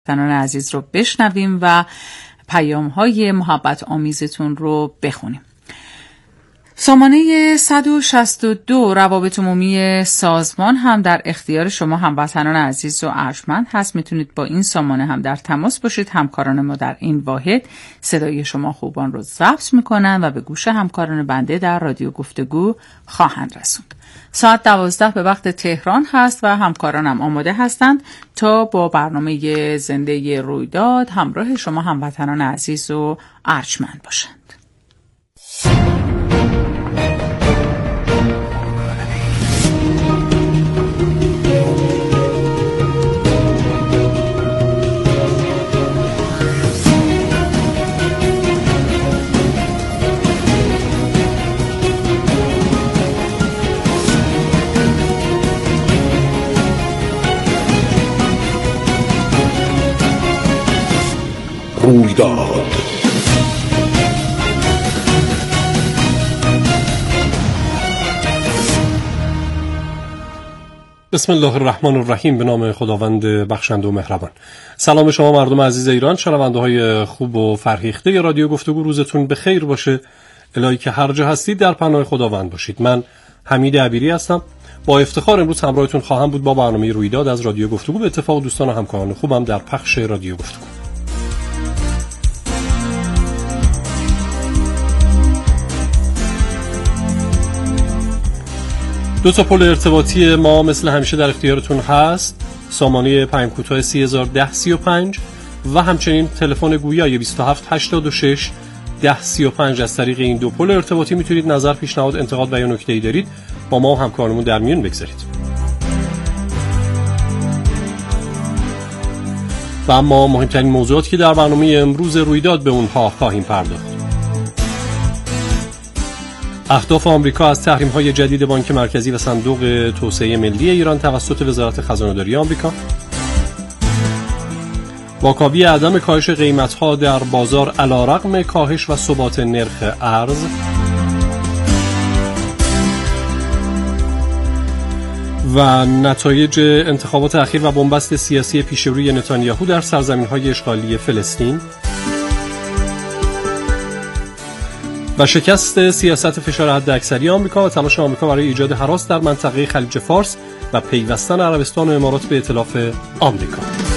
هموطنان عزیز رو بشنویم و پیام‌های محبت آمیزتون رو بخونیم. سامانه 162 روابط عمومی سازمان هم در اختیار شما هموطنان عزیز و ارجمند هست. میتونید با این سامانه هم در تماس باشید. همکاران ما در این واحد صدای شما خوبان رو ضبط میکنن و به گوش همکاران بنده در رادیو گفتگو خواهند رسوند. ساعت 12 به وقت تهران هست و همکارانم آماده هستند تا با برنامه زنده رویداد همراه شما هموطنان عزیز و ارجمند باشند. رویداد بسم الله الرحمن الرحیم. به نام خداوند بخشنده و مهربان. سلام شما مردم عزیز ایران، شنونده های خوب و فرهیخته رادیو گفتگو. روزتون به خیر باشه. الهی که هر جا هستید در پناه خداوند باشید. من حمید عبیری هستم. با افتخار امروز همراهتون خواهم بود با برنامه رویداد از رادیو گفتگو، به اتفاق دوستان و همکاران خوبم در پخش رادیو گفتگو. دو تا پل ارتباطی ما مثل همیشه در اختیارتون هست. سامانه پیام کوتاه 301035 و همچنین تلفن گویای 2786 1035. از طریق این دو پل ارتباطی میتونید نظر، پیشنهاد، انتقاد و یا نکته‌ای دارید با ما و همکارمون در میون بگذارید. و اما مهمترین موضوعاتی که در برنامه امروز رویداد به اونها خواهیم پرداخت. اهداف آمریکا از تحریم‌های جدید بانک مرکزی و صندوق توسعه ملی ایران توسط وزارت خزانه‌داری آمریکا، واکاوی عدم کاهش قیمت‌ها در بازار علی‌رغم کاهش و ثبات نرخ ارز، و نتایج انتخابات اخیر و بنبست سیاسی پیشروی نتانیاهو در سرزمین‌های اشغالی فلسطین، و شکست سیاست فشار حداکثری آمریکا و تلاش آمریکا برای ایجاد هراس در منطقه خلیج فارس و پیوستن عربستان و امارات به ائتلاف آمریکا.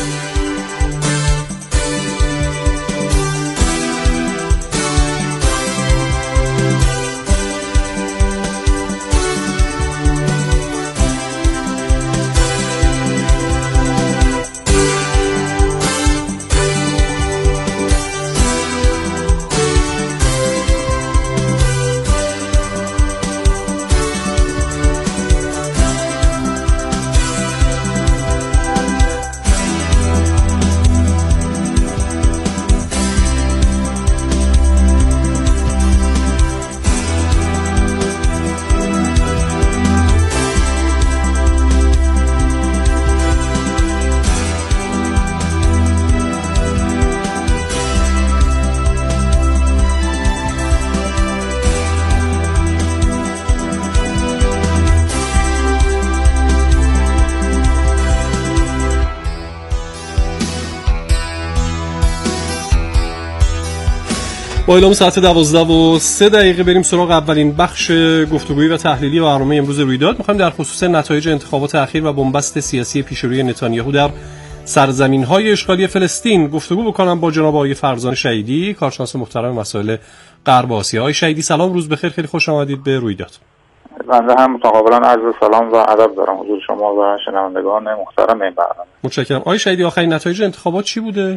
با اعلام ساعت 12:03 بریم سراغ اولین بخش گفتگویی و تحلیلی برنامه امروز رویداد. می‌خوایم در خصوص نتایج انتخابات اخیر و بنبست سیاسی پیشروی نتانیاهو در سرزمین‌های اشغالی فلسطین گفتگو بکنم با جناب آقای فرزان شهیدی، کارشناس محترم مسائل غرب آسیا. آقای شهیدی سلام، روز بخیر، خیلی خوش آمدید به رویداد. بنده هم متقابلا عرض سلام و ادب دارم حضور شما و شنوندگان محترم این برنامه. متشکرم. آقای شهیدی، آخرین نتایج انتخابات چی بوده؟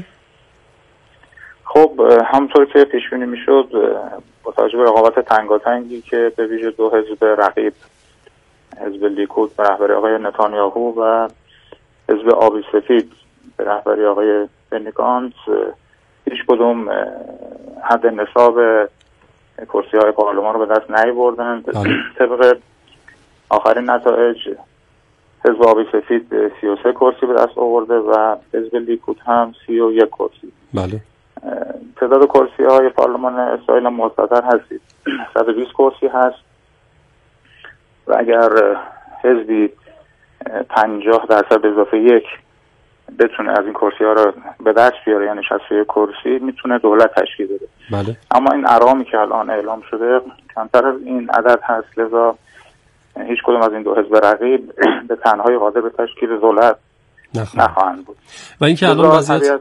خب همونطور که پیش بینی میشد با توجه به رقابت تنگاتنگی که به ویژه دو حزب رقیب، حزب لیکود به رهبری آقای نتانیاهو و حزب آبی سفید به رهبری آقای بنی گانتز، هیچ کدوم حد نصاب کرسی‌های پارلمان رو به دست نیاوردند. طبق آخرین نتایج حزب آبی سفید 33 کرسی به دست آورده و حزب لیکود هم 31 کرسی. بله. تعداد کرسی‌های پارلمان اسرائیل مستطر هستید 120 کرسی هست و اگر حزبی 50% به اضافه 1 بتونه از این کرسی ها رو به دست بیاره، یعنی 61 کرسی میتونه دولت تشکیل بده. بله. اما این ارقامی که الان اعلام شده کمتر از این عدد هست، لذا هیچ کدوم از این دو حزب رقیب به تنهایی قادر به تشکیل دولت نخواهند بود. و اینکه الان وضعیت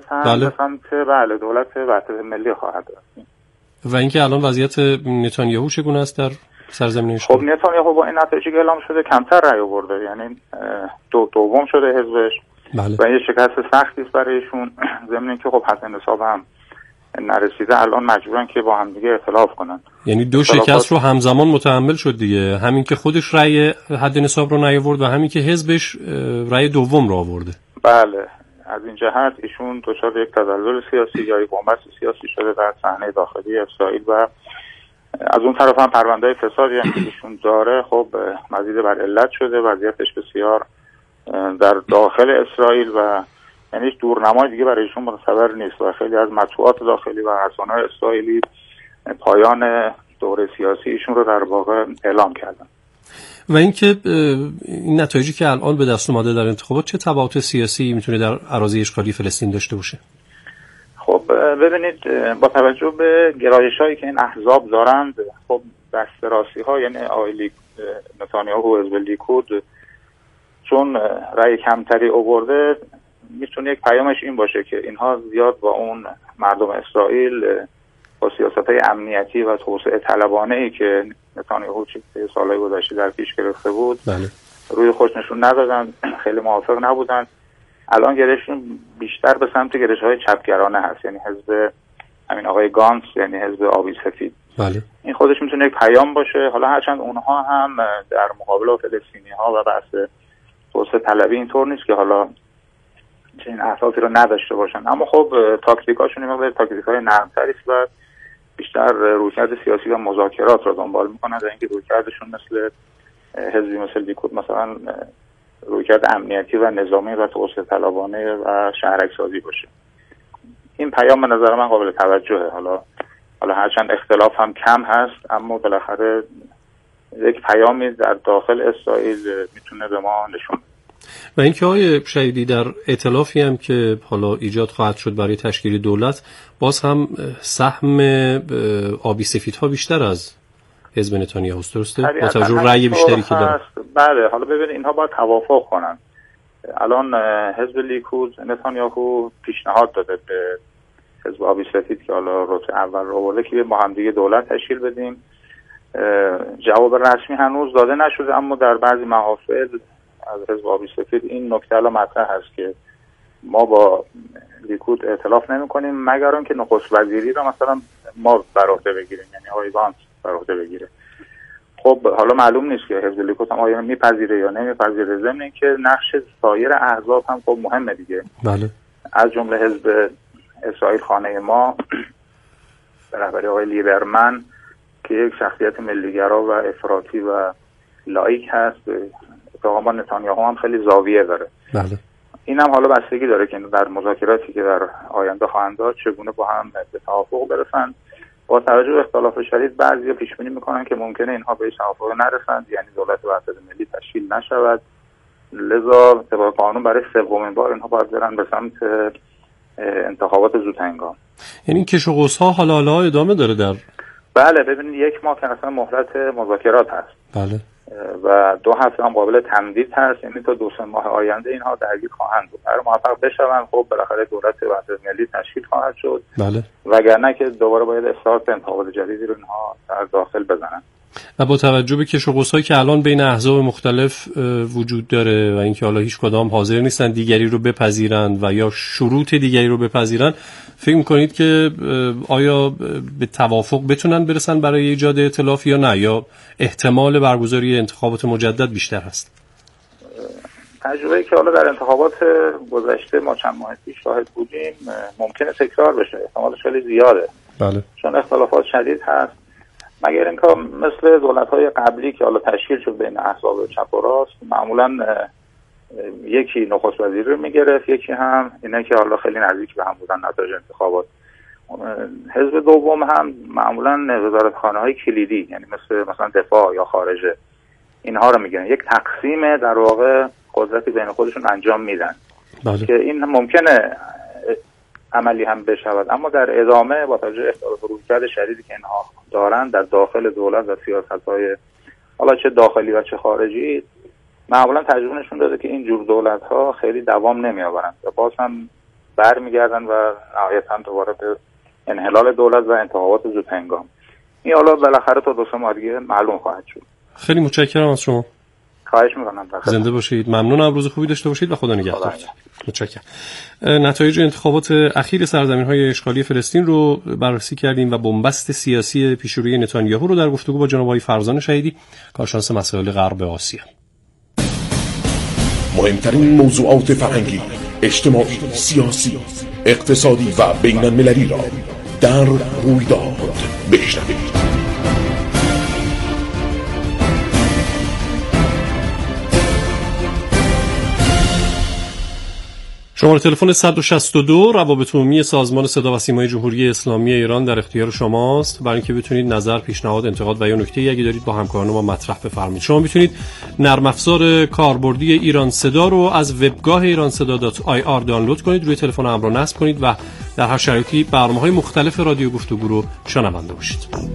بله دولت وحدت ملی خواهد داشت. و اینکه الان وضعیت نتانیاهو چگونه است در سرزمین شما؟ خب نتانیاهو با این نتایجی که اعلام شده کمتر رأی آورده، یعنی دوم شده حزبش. بله. و یه شکست سختی است برای ایشون، ضمن که خب حد نصاب هم نرسیده، الان مجبورن که با هم دیگه اختلاف کنن. یعنی دو شکست رو همزمان متحمل شد دیگه، همین که خودش رأی حد نصاب رو نیاورد و همین که حزبش رأی دوم رو آورده. بله، از این جهت ایشون دچار یک تزلزل سیاسی یا یک بنبست سیاسی شده در صحنه داخلی اسرائیل و از اون طرف هم پرونده‌های فسادی هم که ایشون داره خب مزید بر علت شده، وضعیتش بسیار در داخل اسرائیل و یعنی هیچ دورنمای دیگه برای ایشون متصور نیست و خیلی از مطبوعات داخلی و رسانه‌های اسرائیلی پایان دوره سیاسی ایشون رو در واقع اعلام کردن. و اینکه این نتایجی که الان به دست اومده در انتخابات چه تبعات سیاسی میتونه در اراضی اشغالی فلسطین داشته باشه؟ خب ببینید با توجه به گرایش‌هایی که این احزاب دارند، خب دست راستی‌ها یعنی آقای نتانیاهو و حزب لیکود چون رأی کمتری آورده، میتونه یک پیامش این باشه که اینها زیاد با اون مردم اسرائیل با سیاست‌های امنیتی و توسعه طلبانه‌ای که نتانیاهو چه سالهای گذشته در پیش گرفته بود بله. روی خوش نشون ندادن، خیلی موافق نبودن. الان گرایششون بیشتر به سمت گرایش‌های چپگرانه هست، یعنی حزب همین آقای گانس، یعنی حزب آبی سفید. بله. این خودش میتونه یک پیام باشه. حالا هرچند اونها هم در مقابل فلسطینی‌ها و بحث توسعه طلبی اینطور نیست که حالا چنین احساسی رو نداشته باشن، اما خب تاکتیکاشون این مقدار تاکتیک‌های نرم‌تری است و بیشتر رویکرد سیاسی و مذاکرات رو دنبال می‌کنن تا اینکه رویکردشون مثل حزبی مثل لیکود مثلا رویکرد امنیتی و نظامی و توسعه طلبانه و شهرک‌سازی باشه. این پیام به نظر من قابل توجهه. حالا هرچند اختلاف هم کم هست، اما بالاخره یک پیامی در داخل اسرائیل میتونه به ما نشون. و اینکه آقای شهیدی در ائتلافی هم که حالا ایجاد خواهد شد برای تشکیل دولت، باز هم سهم آبی سفیدها بیشتر از حزب نتانیاهو است، درسته؟ با توجه به رأی بیشتری که داره. بله، حالا ببینید اینها باید توافق کنن. الان حزب لیکود نتانیاهو پیشنهاد داده به حزب آبی سفید که حالا رتبه اول رو آورده که با هم دیگه دولت تشکیل بدیم. جواب رسمی هنوز داده نشده، اما در بعضی محافل از حزب آبی سفید این نکته الان مطرح هست که ما با لیکود ائتلاف نمی‌کنیم مگر اینکه نخست وزیری رو مثلا ما بر عهده بگیریم، یعنی آقای گانس بر عهده بگیره. خب حالا معلوم نیست که حزب لیکود هم آیا میپذیره یا نمیپذیره، ضمن اینکه نقش سایر احزاب هم خب مهمه دیگه. بله. از جمله حزب اسرائیل خانه ما به رهبری آقای لیبرمن که یک شخصیت ملیگرا و افراطی و لایک هست، اتفاقا نتانیاهو هم خیلی زاویه داره. بله. این هم حالا بستگی داره که در مذاکراتی که در آینده خواهند داشت چگونه با هم به توافق برسند. با توجه به اختلاف شدید بعضیا پیش بینی میکنن که ممکنه اینها به توافق نرسند، یعنی دولت وحدت ملی تشکیل نشود. لذا طبق قانون برای سومین بار اینها باید برن به سمت انتخابات زودهنگام. یعنی کش و قوس‌ها حالا ادامه داره در بله، ببینید 1 ماه که اصلا مهلت مذاکرات هست. بله. و 2 هفته هم قابل تمدید هست، یعنی تا 2-3 ماه آینده اینها درگیر خواهند بود. اگر موفق بشوند خب بالاخره دولت وحدت ملی تشکیل خواهد شد. بله. وگرنه که دوباره باید استارت انتخابات جدیدی رو اینها در داخل بزنن. و با توجه به کش و قوس‌هایی که الان بین احزاب مختلف وجود داره و اینکه حالا هیچ کدام حاضر نیستن دیگری رو بپذیرند و یا شروط دیگری رو بپذیرند، فکر می‌کنید که آیا به توافق بتونن برسن برای ایجاد ائتلاف یا نه، یا احتمال برگزاری انتخابات مجدد بیشتر هست؟ تجربه‌ای که حالا در انتخابات گذشته ما چند ماه پیش شاهد بودیم ممکنه تکرار بشه، احتمالش خیلی زیاده. بله. چون اختلافات شدید هست. مگر اینکه مثل دولت‌های قبلی که حالا تشکیل شد بین احزاب چپ و راست، معمولاً یکی نخست وزیر رو میگرفت، یکی هم اینا که حالا خیلی نزدیک به هم بودن نتایج انتخابات. حزب دوم هم معمولاً وزارتخانه‌های کلیدی، یعنی مثلا دفاع یا خارجه، اینها رو میگیرن. یک تقسیم در واقع قدرتی بین خودشون انجام میدن. که این ممکنه عملی هم بشود، اما در ادامه با توجه اختلاف رویکرد شدیدی که اینها دارن در داخل دولت و سیاست‌های حالا چه داخلی و چه خارجی، معمولا تجربه نشون داده که این جور دولت‌ها خیلی دوام نمی‌آورند و باز هم برمیگردن و نهایتاً دوباره به انحلال دولت و انتخابات زودهنگام. این حالا بالاخره تا 2 ماه دیگه معلوم خواهد شد. خیلی متشکرم از شما. خواهش می‌کنم. زنده باشید. ممنونم. روز خوبی داشته باشید و خدا نگهدارتون. متشکرم. نتایج انتخابات اخیر سرزمین‌های اشغالی فلسطین رو بررسی کردیم و بنبست سیاسی پیشروی نتانیاهو رو در گفتگو با جناب آقای فرزان شهیدی، کارشناس مسائل غرب آسیا. مهمترین موضوعات فرهنگی، اجتماعی، سیاسی، اقتصادی و بین‌المللی را در رویداد بشنوید. شماره تلفن 162 روابط عمومی سازمان صدا و سیمای جمهوری اسلامی ایران در اختیار شماست برای اینکه بتونید نظر، پیشنهاد، انتقاد و یا نکته‌ای اگه دارید با همکاران ما مطرح بفرمایید. شما میتونید نرم افزار کاربردی ایران صدا رو از وبگاه iranseda.ir دانلود کنید، روی تلفن همراه نصب کنید و در هر شرایطی برنامه‌های مختلف رادیو گفتگو رو شنونده باشید.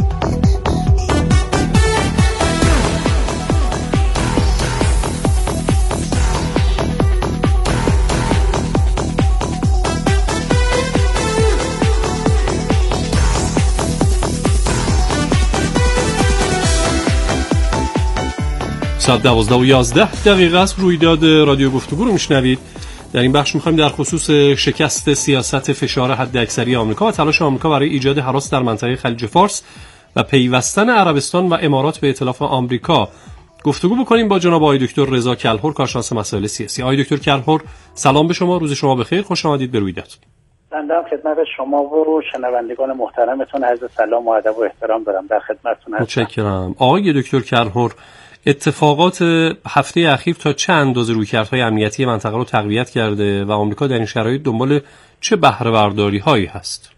ساعت 12:11 است. رویداد رادیو گفتگو رو میشنوید. در این بخش میخوایم در خصوص شکست سیاست فشار حداکثری آمریکا و تلاش آمریکا برای ایجاد هراس در منطقه خلیج فارس و پیوستن عربستان و امارات به ائتلاف آمریکا گفتگو بکنیم با جناب آقای دکتر رضا کلهر، کارشناس مسائل سیاسی. آقای دکتر کلهر، سلام به شما، روز شما بخیر، خوش آمدید به رویداد. بنده خدمت شما و شنوندگان محترمتون عرض سلام و ادب و احترام دارم. در خدمتتون هستم. متشکرم. آقای دکتر کلهر، اتفاقات هفته اخیر تا چه اندازه رویکردهای امنیتی منطقه رو تقویت کرده و آمریکا در این شرایط دنبال چه بهره برداری هایی هست؟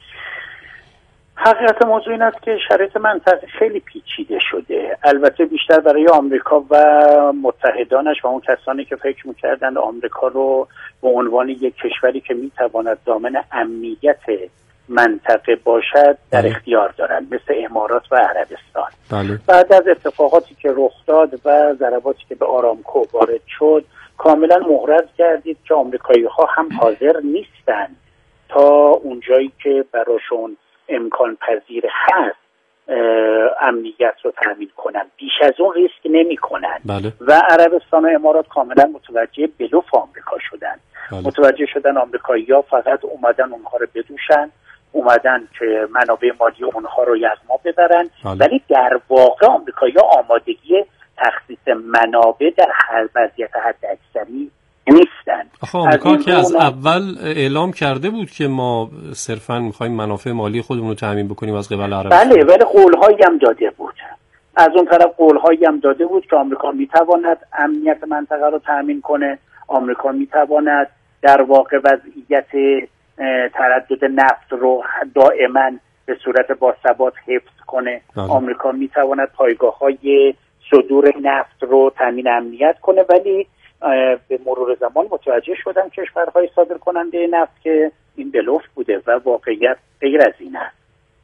حقیقت موضوع این است که شرایط منطقه خیلی پیچیده شده، البته بیشتر برای آمریکا و متحدانش و اون کسانی که فکر می‌کردند آمریکا رو به عنوان یک کشوری که می‌تواند ضامن امنیت منطقه باشد در اختیار دارند، مثل امارات و عربستان. بله. بعد از اتفاقاتی که رخ داد و ضرباتی که به آرامکو وارد شد، کاملا محرز کردید که آمریکایی‌ها هم حاضر نیستند تا اونجایی که براشون امکان پذیر هست امنیت رو تامین کنن، بیش از اون ریسک نمی کنن. بله. و عربستان و امارات کاملا متوجه بلوف آمریکا شدن. بله. متوجه شدن آمریکایی‌ها فقط اومدن اونها رو بدوشن، اومدن که منابع مالی اونها رو یغما ببرن. بله. ولی در واقع آمریکایی‌ها آمادگی تخصیص منابع در هر وضعیت حداکثری نیستن. آمریکا که از اول اعلام کرده بود که ما صرفاً می‌خوایم منافع مالی خودمون رو تامین بکنیم از قبل عربستان. بله، ولی قول‌هایی هم داده بود. از اون طرف قول‌هایی هم داده بود که آمریکا می‌تواند امنیت منطقه رو تامین کنه، آمریکا می‌تواند در واقع وضعیت تردد نفت رو دائما به صورت باثبات حفظ کنه. بله. آمریکا می‌تواند پایگاه‌های صدور نفت رو تامین امنیت کنه، ولی به مرور زمان متوجه شدن کشورهای صادر کننده نفت که این بلوف بوده و واقعیت غیر از این است.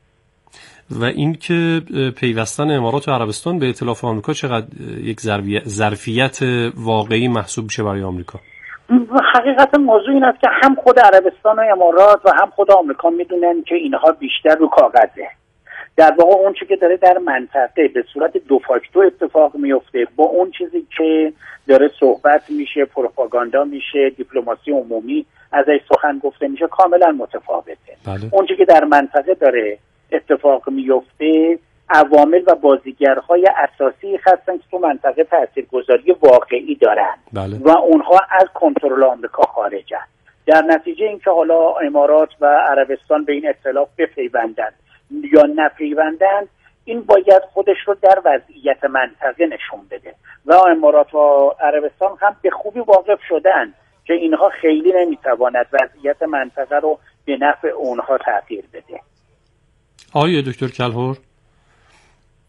و این که پیوستن امارات و عربستان به ائتلاف آمریکا چقدر یک ظرفیت واقعی محسوب میشه برای آمریکا؟ حقیقت موضوع این است که هم خود عربستان و امارات و هم خود آمریکا میدونن که اینها بیشتر رو کاغذه. در واقع اون چیزی که داره در منطقه به صورت دو فاکتو اتفاق میفته با اون چیزی که داره صحبت میشه، پروپاگاندا میشه، دیپلماسی عمومی ازش سخن گفته میشه، کاملا متفاوته. بله. اون چیزی که در منطقه داره اتفاق میفته عوامل و بازیگرهای اساسی هستن که تو منطقه تاثیرگذاری واقعی دارن. بله. و اونها از کنترل آمریکا خارجن. در نتیجه اینکه حالا امارات و عربستان به این ائتلاف بپیوندند یا نپیوندند، این باید خودش رو در وضعیت منطقه نشون بده و امارات و عربستان هم به خوبی واقف شدن که اینها خیلی نمیتواند وضعیت منطقه رو به نفع اونها تغییر بده. آقای دکتر کلهر،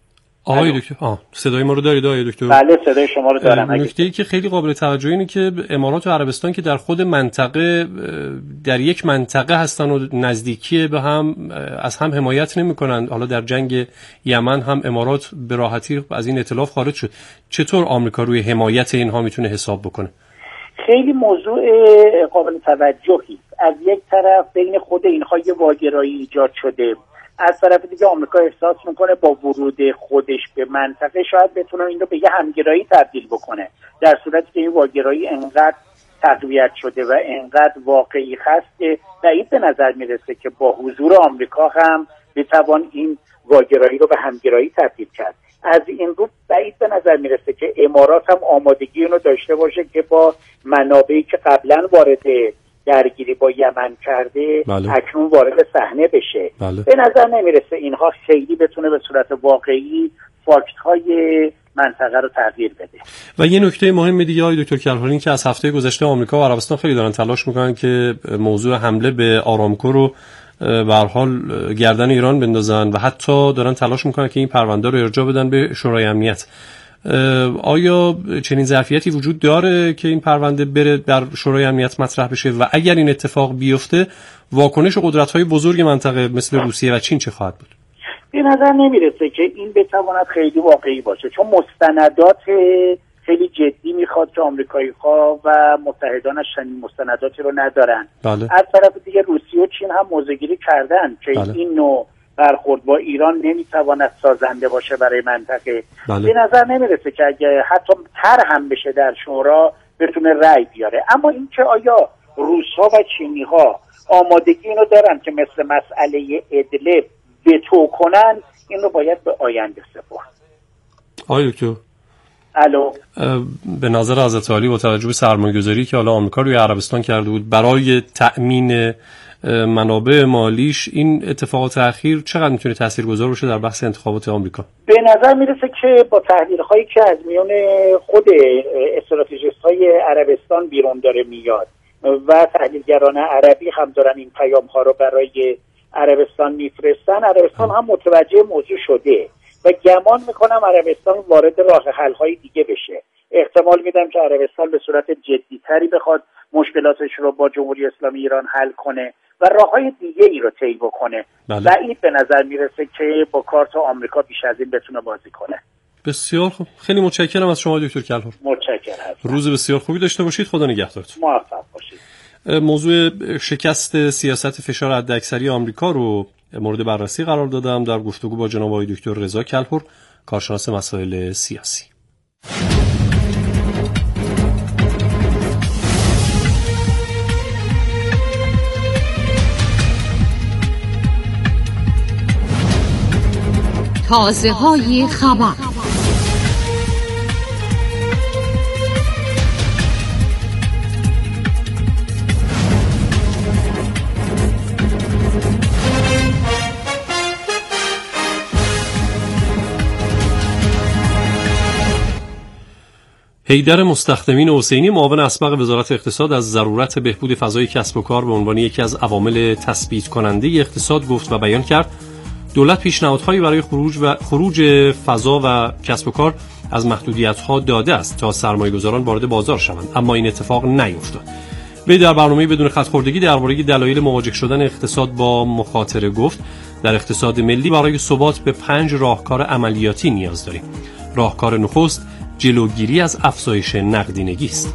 آقای دکتر صدای ما رو دارید آقای دکتر؟ بله صدای شما رو دارم. نکته‌ای که خیلی قابل توجه اینه که امارات و عربستان که در خود منطقه در یک منطقه هستن و نزدیکی به هم از هم حمایت نمی‌کنند. حالا در جنگ یمن هم امارات به راحتی از این ائتلاف خارج شد. چطور آمریکا روی حمایت اینها میتونه حساب بکنه؟ خیلی موضوع قابل توجهی. از یک طرف بین خود اینها یه واگرایی ایجاد شده، از طرف دیگه آمریکا احساس میکنه با ورود خودش به منطقه شاید بتونه این رو به یه همگرایی تبدیل بکنه، در صورتی که این واگرایی انقدر تقویت شده و انقدر واقعی هست که بعید به نظر میرسه که با حضور آمریکا هم بتوان این واگرایی رو به همگرایی تبدیل کرد. از این رو بعید به نظر میرسه که امارات هم آمادگی اینو داشته باشه که با منابعی که قبلا وارد درگیری با یمن کرده اکنون وارد صحنه بشه. به نظر نمیرسه اینها خیلی بتونه به صورت واقعی فاکت‌های منطقه رو تغییر بده. و یه نکته مهم دیگه آقای دکتر کلهر که از هفته گذشته آمریکا و عربستان خیلی دارن تلاش میکنن که موضوع حمله به آرامکو رو به هر حال گردن ایران بندازن و حتی دارن تلاش میکنن که این پرونده رو ارجاع بدن به شورای امنیت. آیا چنین ظرفیتی وجود داره که این پرونده بره در شورای امنیت مطرح بشه و اگر این اتفاق بیفته واکنش قدرت‌های بزرگ منطقه مثل روسیه و چین چه خواهد بود؟ به نظر نمیرسه که این بتواند خیلی واقعی باشه، چون مستندات خیلی جدی میخواد که آمریکایی‌ها و متحدانش چنین مستنداتی رو ندارن. از طرف دیگه روسیه و چین هم موضع‌گیری کردن که این نوع برخورد با ایران نمیتواند سازنده باشه برای منطقه. به نظر نمیرسه که اگه حتی طرح هم بشه در شورا بتونه رأی بیاره. اما اینکه آیا روس‌ها و چینی‌ها آمادگی اینو دارن که مثل مسئله ادلب وتو کنن، این رو باید به آینده سپرد. آقای دکتر الو، به نظر حضرت عالی با توجه به سرمایه‌گذاری که حالا آمریکا روی عربستان کرده بود برای تأمین منابع مالیش، این اتفاقات اخیر چقدر میتونه تاثیرگذار باشه در بحث انتخابات آمریکا؟ به نظر میرسه که با تحلیل‌هایی که از میون خود استراتژیست‌های عربستان بیرون داره میاد و تحلیلگران عربی هم دارن این پیام‌ها رو برای عربستان میفرستن، عربستان هم متوجه موضوع شده و گمان میکنم عربستان وارد راه حل‌های دیگه بشه. احتمال میدم که عربستان به صورت جدی‌تری بخواد مشکلاتش رو با جمهوری اسلامی ایران حل کنه و راه‌های دیگه ای رو طی بکنه. بعید به نظر میرسه که با کارت آمریکا بیش از این بتونه بازی کنه. بسیار خوب، خیلی متشکرم از شما دکتر کلهر. متشکرم. روز بسیار خوبی داشته باشید. خدا نگهدارتون. موفق باشید. موضوع شکست سیاست فشار حداکثری آمریکا رو مورد بررسی قرار دادم در گفتگو با جناب آقای دکتر رضا کلهر، کارشناس مسائل سیاسی. تازه‌های خبر. حیدر مستخدمین حسینی معاون اسبق وزارت اقتصاد از ضرورت بهبود فضای کسب و کار به عنوان یکی از عوامل تثبیت کننده اقتصاد گفت و بیان کرد دولت پیشنهادهایی برای خروج فضا و کسب و کار از محدودیت‌ها داده است تا سرمایه‌گذاران وارد بازار شوند، اما این اتفاق نیفتاد. وی در برنامه بدون خط‌خوردگی درباره دلایل مواجه شدن اقتصاد با مخاطره گفت در اقتصاد ملی برای ثبات به 5 راهکار عملیاتی نیاز داریم. راهکار نخست جلوگیری از افزایش نقدینگی است.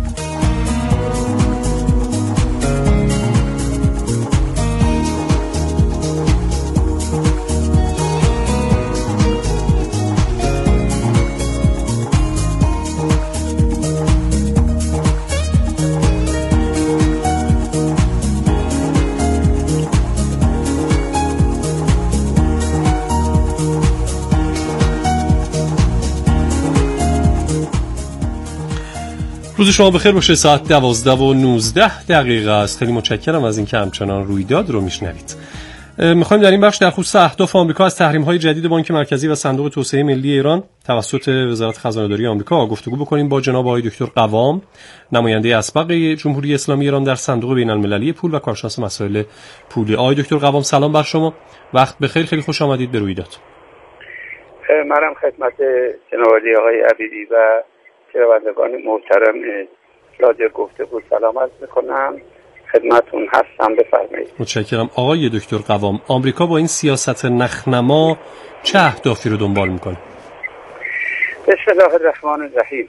روز شما بخیر باشه. ساعت 12:19 است. خیلی متشکرم از اینکه همچنان رویداد رو میشنوید. میخوایم در این بخش در خصوص اهداف آمریکا از تحریم‌های جدید بانک مرکزی و صندوق توسعه ملی ایران توسط وزارت خزانه‌داری آمریکا گفتگو بکنیم با جناب آقای دکتر قوام، نماینده اسبق جمهوری اسلامی ایران در صندوق بین‌المللی پول و کارشناس مسائل پولی. آقای دکتر قوام سلام بر شما. وقت بخیر، خیلی خوش آمدید به رویداد. منم خدمت جناب آقای عبیدی و شنوندگان محترم رادیو گفتگو سلام عرض میکنم. خدمتون هستم، بفرمایید. متشکرم. آقای دکتر قوام، آمریکا با این سیاست نخنما چه اهدافی رو دنبال میکنه؟ بسم الله الرحمن الرحیم.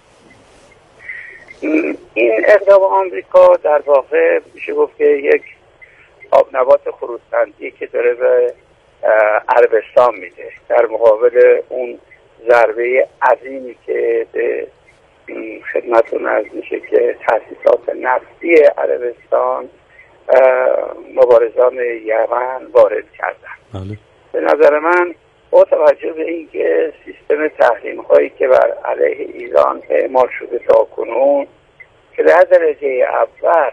این اقدام آمریکا در واقع میشه گفت که یک آبنبات خروسندی که داره به عربستان میده در مقابل اون ضربه عظیمی که به خدمتون عرض میشه که تأسیسات نفتی عربستان مبارزان یمن وارد کردن. بله. به نظر من با توجه به اینکه سیستم تحریم هایی که بر علیه ایران اعمال شده تا کنون که در درجه اول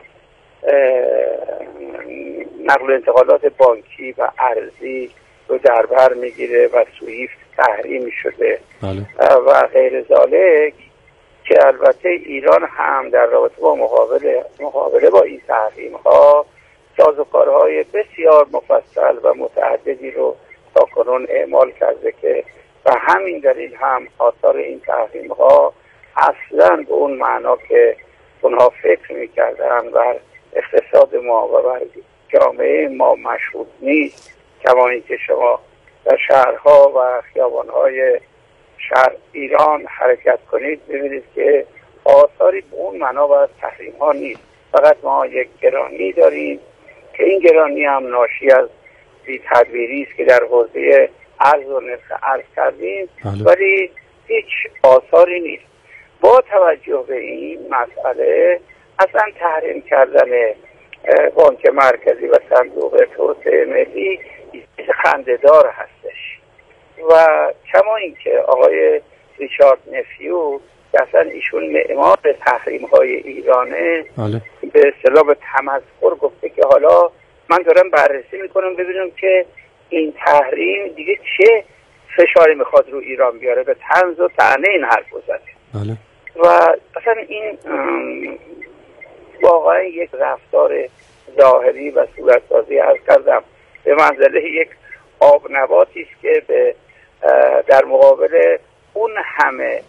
نقل و انتقالات بانکی و ارزی رو در بر میگیره و سویفت تحریمی شده. بله. و غیر ذالک، که البته ایران هم در رابطه با مقابله با این تحریم ها سازوکارهای بسیار مفصل و متعددی رو تا کنون اعمال کرده که و همین دلیل هم آثار این تحریم ها اصلا به اون معنا که اونها فکر میکردن بر اقتصاد ما و بر جامعه ما مشهود نیست. کما اینکه شما در شهرها و خیابانهای شهر ایران حرکت کنید ببینید که آثاری به اون معنا و تحریم ها نیست. فقط ما یک گرانی داریم که این گرانی هم ناشی از بی‌تدبیری است که در حوزه ارز و نرخ ارز کردیم، ولی هیچ آثاری نیست. با توجه به این مسئله اصلا تحریم کردن بانک مرکزی و صندوق توسعه ملی خنده‌دار هستش. و کما اینکه آقای ریچارد نفیو که اصلا ایشون معمار تحریم های ایرانه به اصطلاح به تمسخر گفته که حالا من دارم بررسی میکنم ببینم که این تحریم دیگه چه فشاری میخواد رو ایران بیاره، به طنز و طعنه این حرف زده. و اصلا این واقعا یک رفتار ظاهری و صورتسازی عرض کردم به منزله یک آب نباتی است که به در مقابل اون همه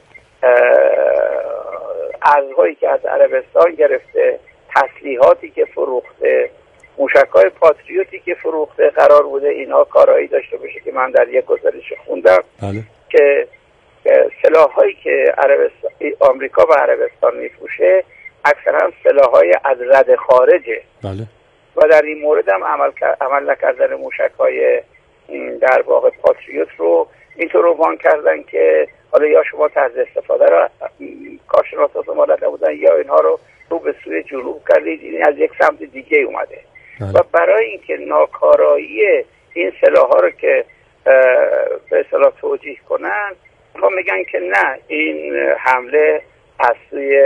ارزهایی که از عربستان گرفته، تسلیحاتی که فروخته، موشک‌های پاتریوتی که فروخته، قرار بوده اینها کارایی داشته باشه که من در یک گزارش خوندم که سلاح‌هایی که آمریکا به عربستان میفروشه اکثرا سلاح‌های از رد خارجه. و در این مورد هم عمل نکردن موشک‌های در واقع پاتریوت رو اینطور روان کردن که حالا یا شما طرز استفاده رو کارشناسات ما نبودن یا اینها رو به سوی جنوب کردید، این از یک سمت دیگه اومده. و برای اینکه ناکارایی این سلاح‌ها رو که به اصطلاح توجیه کنن، ما میگن که نه، این حمله از سوی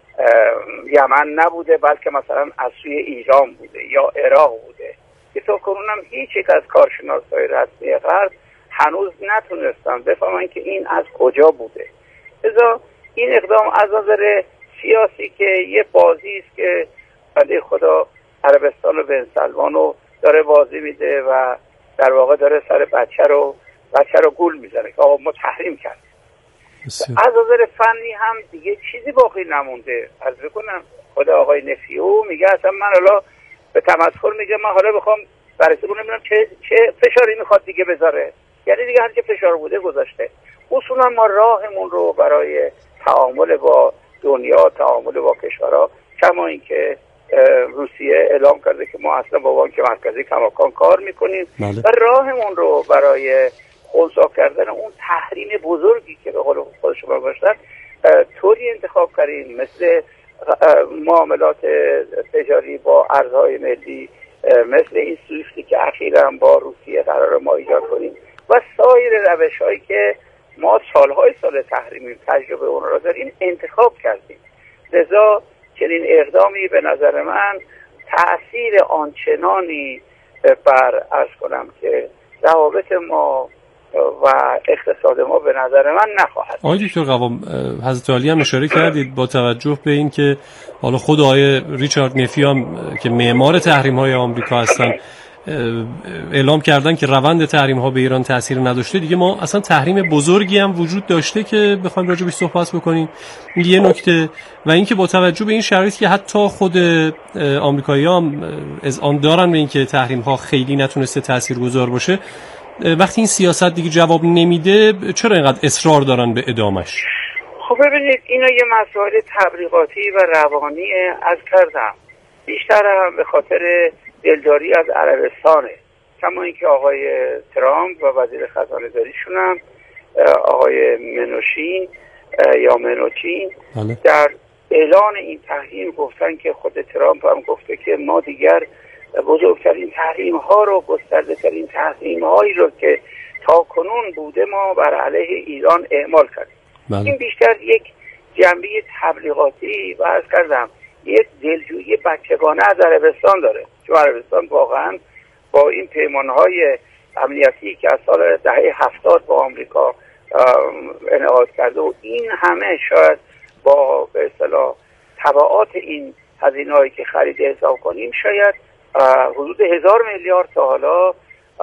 یمن نبوده بلکه مثلا از سوی ایران بوده یا عراق بوده، که تا کنون هم هیچ یک از کارشناسای رسمی غرب هنوز نتونستن بفهمن که این از کجا بوده. لذا این اقدام از نظر سیاسی که یه بازی است که بنده خدا عربستان و بن سلمان رو داره بازی میده و در واقع داره سر بچه رو گول میزنه که آقا ما تحریم کردیم. از نظر فنی هم دیگه چیزی باقی نمونده. از بکنم خود آقای نفیو میگه اصلا من حالا به تمسخر میگه من حالا بخوام بررسی کنم ببینم چه فشاری میخواد دیگه بذاره، یعنی دیگه هر چه فشار بوده گذاشته. اصولا ما راهمون رو برای تعامل با دنیا، تعامل با کشورها، کما اینکه روسیه اعلام کرده که ما اصلا با بانک مرکزی کماکان کار میکنیم و راهمون رو برای خنثی کردن اون تحریم بزرگی که به قول خود شما گفتن طوری انتخاب کردیم، مثل معاملات تجاری با ارزهای ملی، مثل این سویفتی که اخیراً با روسیه قرار ما ایجاد کنیم و سایر روش‌هایی که ما سال تحریمی تجربه اون را داریم انتخاب کردیم. لذا چنین اقدامی به نظر من تأثیر آنچنانی بر عرض کنم که روابط ما و اقتصاد ما به نظر من نخواهد. آقای دکتر قوام، حضرت عالی هم اشاره کردید با توجه به این که حالا خود آقای ریچارد نفی هم که معمار تحریم های آمریکا هستن اعلام کردن که روند تحریم ها به ایران تأثیر نداشته، دیگه ما اصلا تحریم بزرگی هم وجود داشته که بخوایم راجع بهش صحبت بکنیم. یه نکته و اینکه با توجه به این شرایط که حتی خود آمریکایی‌ها هم اذعان دارن به اینکه تحریم ها خیلی نتونسته تاثیرگذار باشه، وقتی این سیاست دیگه جواب نمیده چرا اینقدر اصرار دارن به ادامش؟ خب ببینید اینا یه مسائل تبلیغاتی و روانی از کردم، بیشتر هم به خاطر دلداری از عربستانه، کما اینکه آقای ترامپ و وزیر خزانه داریشون هم آقای منوچین در اعلان این تحریم گفتن که خود ترامپ هم گفته که ما دیگر بزرگترین تحریم ها رو، گسترده ترین تحریم هایی رو که تا کنون بوده ما بر علیه ایران اعمال کردیم. این بیشتر یک جنبه تبلیغاتی و عرض کردم یک دلجویی بچگانه از عربستان داره، چون عربستان واقعا با این پیمانهای امنیتی که از سال دهه 70 با آمریکا انعقاد کرده و این همه شاید با به اصطلاح تبعات این هزینه‌هایی که خرید حساب کنیم شاید حدود 1000 میلیارد تا حالا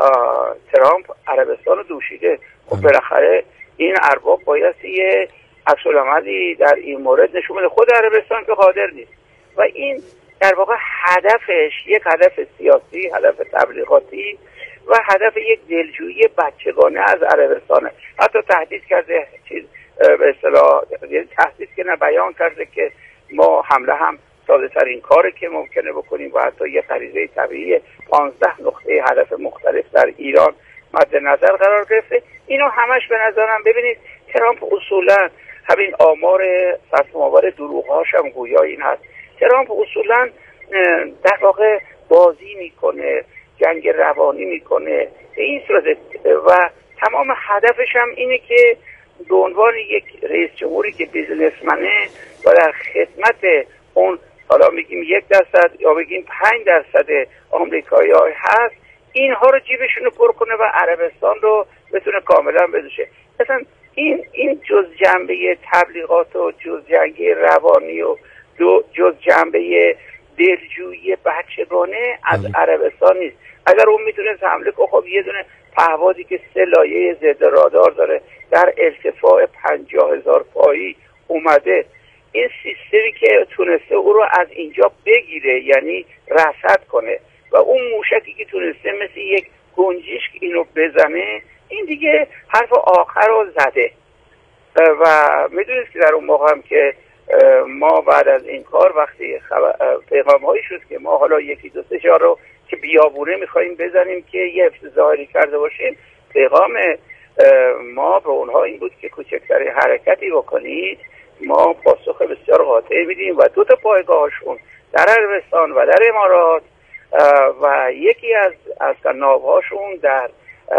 ترامپ عربستان رو دوشیده. خب بالاخره این ارباب باید یه عکس‌العملی در این مورد نشون بده. خود عربستان که قادر نیست و این در واقع هدفش یک هدف سیاسی، هدف تبلیغاتی و هدف یک دلجویی بچگانه از عربستانه. حتی تهدید کرده به اصطلاح تهدید که نه بیان کرده که ما حمله هم ساده ترین کاری که ممکنه بکنیم و حتی یه غریزه طبیعی 15 نقطه هدف مختلف در ایران مد نظر قرار گرفته. اینو همش به نظرم ببینید ترامپ اصولا همین آمار سرسام‌آور دروغ‌هاش هم گویا این هست. ترامپ اصولا در واقع بازی میکنه، جنگ روانی میکنه به این صورت و تمام هدفش هم اینه که به عنوان یک رئیس جمهوری که بیزنسمنه و در خدمت اون حالا میگیم 1% یا بگیم 5% آمریکایی‌ها هست، اینها رو جیبشون رو پر کنه و عربستان رو بتونه کاملا بدوشه. مثلا این جز جنبه تبلیغات و جز جنگ روانی و جز جنبه دلجویی بچگانه از عربستان نیست. اگر اون میتونست حمله کنه، خب یه دونه پهپادی که 3 لایه ضد رادار داره در ارتفاع 50,000 پایی اومده، این سیستمی که تونسته او رو از اینجا بگیره یعنی رصد کنه و اون موشکی که تونسته مثل یک گنجشک اینو بزنه، این دیگه حرف آخر رو زده. و میدونید که در اون موقع هم که ما بعد از این کار وقتی پیغام هایی شد که ما حالا 1-2-3 جا رو که بیابونه میخواییم بزنیم که یه افتضاحی کرده باشیم، پیغام ما به اونها این بود که کوچکترین حرکتی بکنید ما پاسخ بسیار قاطعی میدیم و 2 تا پایگاهشون در عربستان و در امارات و یکی از ناوهاشون در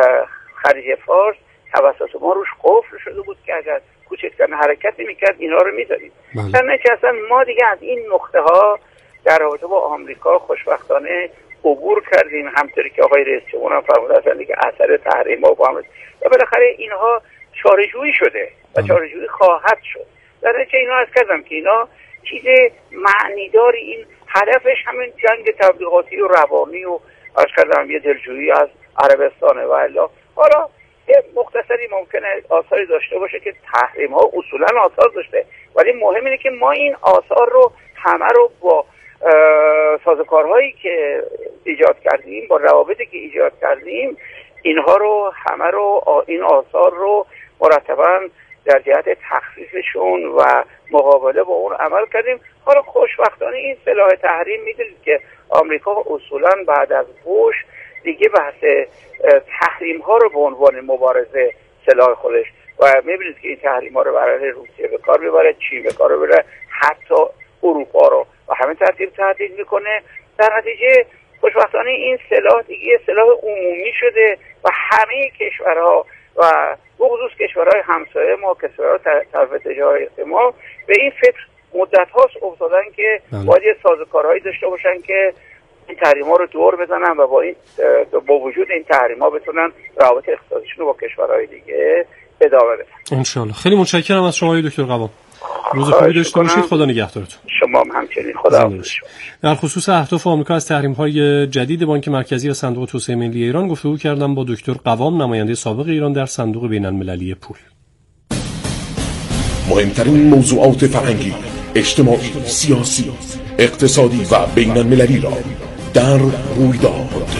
خلیج فارس توسط ما روش قفل شده بود که اگر کوچکترین حرکتی میکرد اینا رو میذاریم. در نتیجه اصلا ما دیگه از این نقطه ها در رابطه با آمریکا خوشبختانه عبور کردیم، همطوری که آقای رئیس جمهور هم فرمودن دیگه اثر تحریم ها با هم و بالاخره اینها چاره‌جویی شده و چاره‌جویی خواهد شد. در نتیجه اینا از کردم که اینا چیز معنیداری، این هدفش همین جنگ تبلیغاتی و روانی و از کردم یه دلجویی از عربستانه و الا. حالا مختصری ممکنه آثاری داشته باشه که تحریم ها اصولا آثار داشته، ولی مهم اینه که ما این آثار رو همه رو با سازوکارهایی که ایجاد کردیم، با روابطی که ایجاد کردیم، اینها رو همه رو این آثار رو مرتباً در جهت تخفیفشون و مقابله با اون عمل کردیم. حالا خوشبختانه این سلاح تحریم میدونید که آمریکا اصولاً بعد از بوش دیگه بحث تحریم ها رو به عنوان مبارزه سلاح خودش و میبینید که این تحریم ها رو برای روسیه به کار میبره، چین به کار میبره، حتی اروپا رو و همین ترتیب تهدید میکنه. در نتیجه خوشبختانه این سلاح دیگه سلاح عمومی شده و همه کشورها و بخصوص کشورهای همسایه ما، کشورهای طرف تجارت ما به این فکر مدت هاست افتادن که باید یه سازوکارهایی داشته باشن که این تحریم ها رو دور بزنن و با وجود این تحریم ها بتونن روابط اقتصادیشون رو با کشورهای دیگه ادامه بدن. انشالله. خیلی متشکرم از شما دکتر قوام. روز خوبی داشته باشید. خدا نگهدارتون. شما هم همچنین. خدا حافظ. در خصوص اهداف آمریکا از تحریم‌های جدید بانک مرکزی و صندوق توسعه ملی ایران گفتگو کردم با دکتر قوام، نماینده سابق ایران در صندوق بین‌المللی پول. مهمترین موضوعات فرهنگی، اجتماعی، سیاسی، اقتصادی و بین‌المللی را در رویداد